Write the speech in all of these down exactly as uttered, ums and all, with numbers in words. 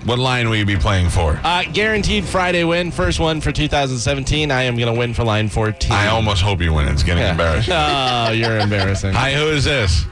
what line will you be playing for? Uh, guaranteed Friday win. First one for two thousand seventeen. I am going to win for line fourteen. I almost hope you win. It's getting Yeah. embarrassing. Oh, you're embarrassing. Hi, who is this?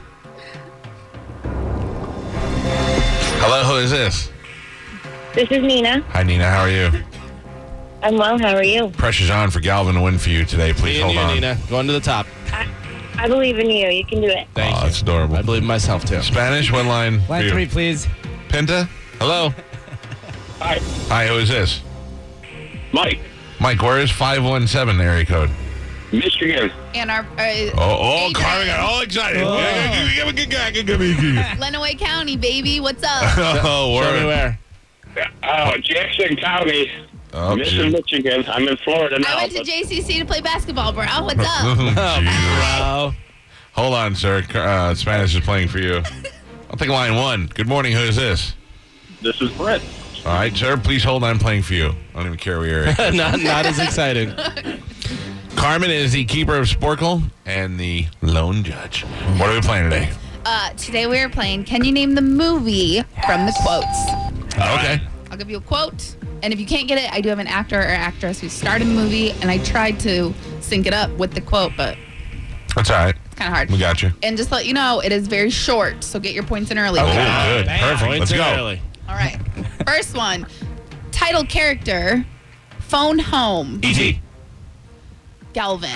Hello, who is this? This is Nina. Hi, Nina. How are you? I'm well. How are you? Pressure's on for Galvin to win for you today. Please Me and hold you, on. Nina. Going to the top. I, I believe in you. You can do it. Thank oh, you. that's adorable. I believe in myself, too. Spanish, what line? for Line you? three, please. Pinta? Hello? Hi, Hi, who is this? Mike, Mike, where is five one seven area code? Michigan. And our uh, Oh, oh, Adrian. Carmen got all excited. Oh. Lenawee County, baby. What's up? Oh, Show me word. where. Oh, Jackson County. Oh, I'm in geez. Michigan. I'm in Florida now. I went to but- J C C to play basketball, bro. What's up? Oh, Jesus. Bro. Hold on, sir. Uh, Spanish is playing for you. I'll take line one. Good morning. Who is this? This is Brett. All right, sir. Please hold on. I'm playing for you. I don't even care where you're at. not, not as excited. Carmen is the keeper of Sporkle and the lone judge. What are we playing today? Uh, today we are playing Can You Name the Movie from the Quotes. Okay. I'll give you a quote, and if you can't get it, I do have an actor or actress who starred in the movie, and I tried to sync it up with the quote, but That's all right. it's kind of hard. We got you. And just to let you know, it is very short, so get your points in early. Oh, okay? good. Bam. Perfect. Points Let's in go. early. All right. First one, title character, phone home, E T. Galvin.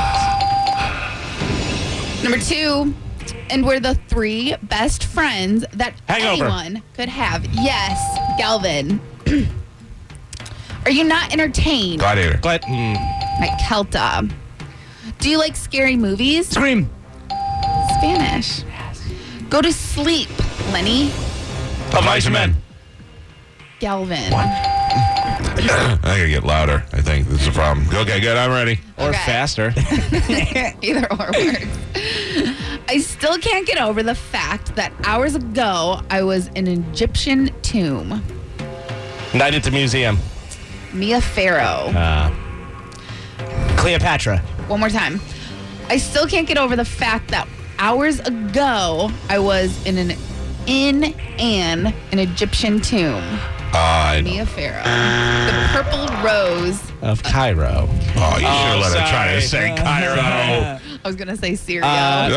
Number two, and we're the three best friends that Hangover. anyone could have. Yes, Galvin. Are you not entertained? Gladiator. Glad, mm, Mike Kelta. Do you like scary movies? Scream. Spanish. Go to sleep, Lenny. Of Mice and Men. Galvin. I gotta get louder. I think this is the problem. Okay, good. I'm ready. or Okay. faster. Either or works. I still can't get over the fact that hours ago I was in an Egyptian tomb. Night at the museum. Mia Farrow. Uh, Cleopatra. One more time. I still can't get over the fact that hours ago I was in an in an an Egyptian tomb. Uh, I know. Mia Farrow. The Purple Rose. of Cairo. Oh, you should have Oh, let her try to sorry. say Cairo. I was gonna say Syria. Uh,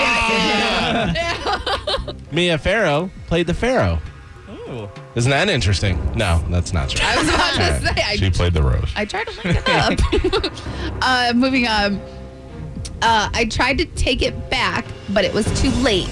Ah! Mia Farrow played the Pharaoh. Ooh. Isn't that interesting? No, that's not true. I was about to say. I, She played the rose. I tried to look it up. uh, moving on. Uh, I tried to take it back, but it was too late.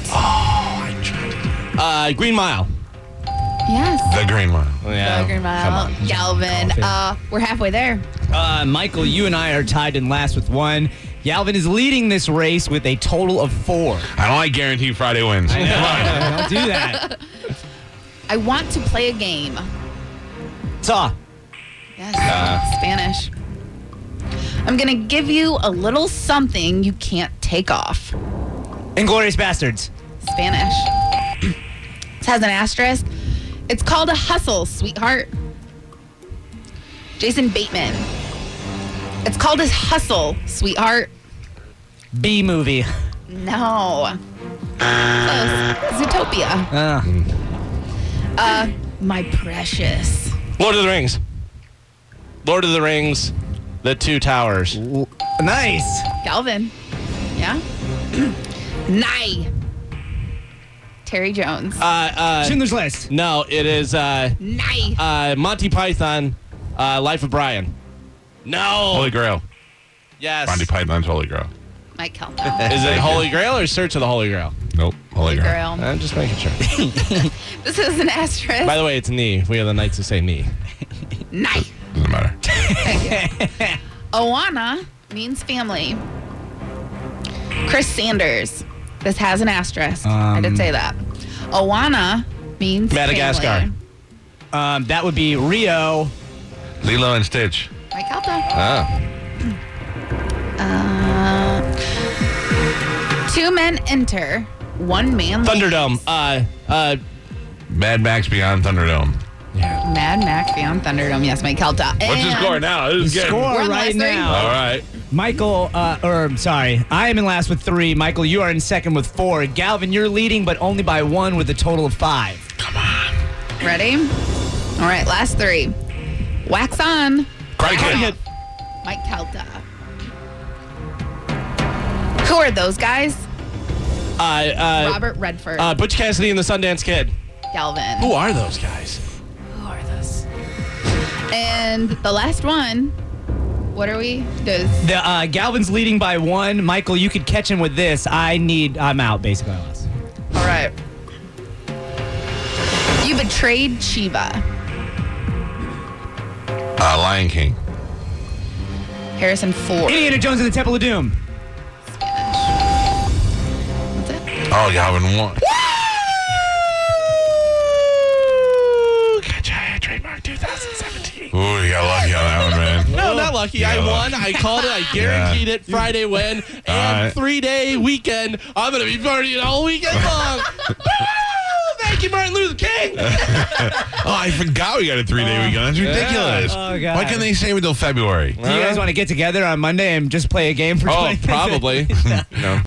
Uh, Green Mile. Yes. The green one. Yeah. Green Mile. Come on. Galvin. Uh, we're halfway there. Uh, Michael, you and I are tied in last with one. Galvin is leading this race with a total of four. I don't like guarantee Friday wins. I know. Don't do that. I want to play a game. Saw. Yes. Spanish. I'm going to give you a little something you can't take off. Inglourious Bastards. Spanish. This has an asterisk. It's called a hustle, sweetheart. Jason Bateman. It's called a hustle, sweetheart. B movie. No. Close. Zootopia. Uh, Uh, my precious. Lord of the Rings. Lord of the Rings, The Two Towers. nice. Galvin. Yeah? Nye. Terry Jones. Uh, uh, Schindler's List. no, it is uh, Nye. uh, Monty Python, uh, Life of Brian. No. Holy Grail. Yes. Monty Python's Holy Grail. Mike Kelta. Is it Holy Grail or Search of the Holy Grail? Nope. Holy Grail. Girl. I'm just making sure. This is an asterisk. By the way, it's knee. We are the knights who say knee. Nye. Doesn't matter. Oana means family. Chris Sanders. This has an asterisk. I did Um, say that. Oana means Madagascar. family. Um, that would be Rio. Lilo and Stitch. Mike Kelta. Oh. Uh, two men enter. One man Thunderdome. leaves. Uh, uh, Mad Max Beyond Thunderdome. Mad Max Beyond Thunderdome. Yes, Mike Kelta. What's the And score now? This is good. Score We're on right last three. now. All right. Michael, uh, or I'm sorry, I am in last with three. Michael, you are in second with four. Galvin, you're leading, but only by one with a total of five. Ready? All right, last three. Wax on. Karate Wax Kid. off. Mike Calta. Who are those guys? Uh, uh, Robert Redford. uh, Butch Cassidy and the Sundance Kid. Galvin. Who are those guys? Who are those? And the last one. What are we? Does The uh, Galvin's leading by one. Michael, you could catch him with this. I need. I'm out. Basically, I lost. all right. You betrayed Shiva. Uh, Lion King. Harrison Ford. Indiana Jones and the Temple of Doom. That's it. Oh, Galvin won. Gotcha. Trademark twenty seventeen. Ooh, you got lucky on that one, man. No, not lucky. I Yeah. won. I called it. I guaranteed it. Friday win. And right. three-day weekend. I'm going to be partying all weekend long. Woo! Thank you, Martin Luther King. Oh, I forgot we got a three-day weekend. That's ridiculous. Oh, God. Why can't they save it till February? Do you guys want to get together on Monday and just play a game for Oh, twenty minutes? probably. No.